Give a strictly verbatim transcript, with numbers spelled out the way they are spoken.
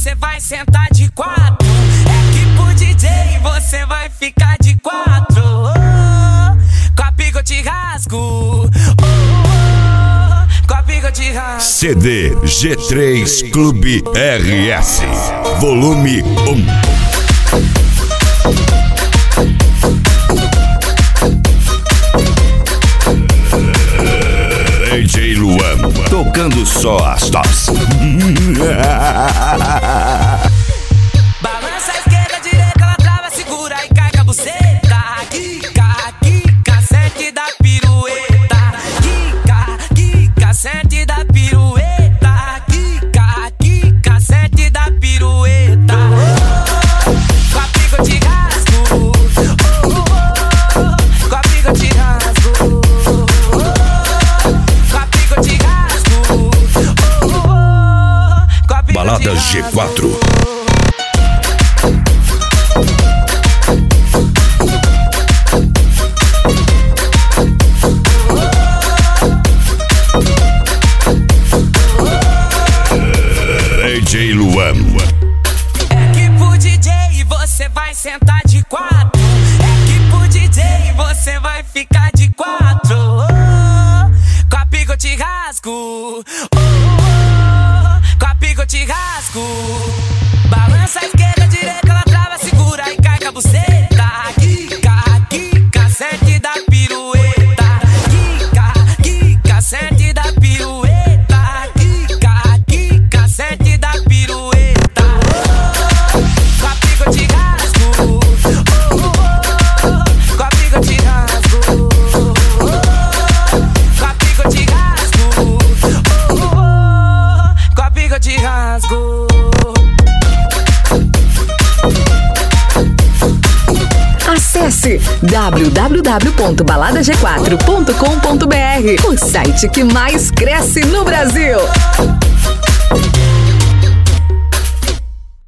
você vai sentar de quatro. É que pro D J você vai ficar de quatro. Oh, com a pica eu te rasgo. Oh, oh, com a pica eu te rasgo. C D G três Clube R S Volume um. D J Luan, tocando só as tops. Balança a esquerda, direita, ela trava, segura e cai com a buceta. Quica, quica, sente da pirueta. Quica, quica, sente da pirueta. Quica, quica, sente da pirueta. Oh, com a pica eu te rasgo. Oh, oh, oh, com a pica eu te rasgo. Balada G quatro. D J Luan. É que pro D J você vai sentar de quatro. É que pro D J você vai ficar de quatro. Oh, com a pica eu te rasgo. Oh, oh, com a pica eu te rasgo. Balança a esquerda, direita, ela trava, segura e cai com a buceta. Quica, quica, sente da pirueta. Quica, quica, sente da pirueta. Quica, quica, sente da pirueta. Oh, com a pica eu te rasgo. Oh, oh, com a pica eu te rasgo. Oh, com a pica eu te rasgo. Oh, com a pica eu te rasgo. Acesse w w w ponto balada g quatro ponto com ponto b r, o site que mais cresce no Brasil.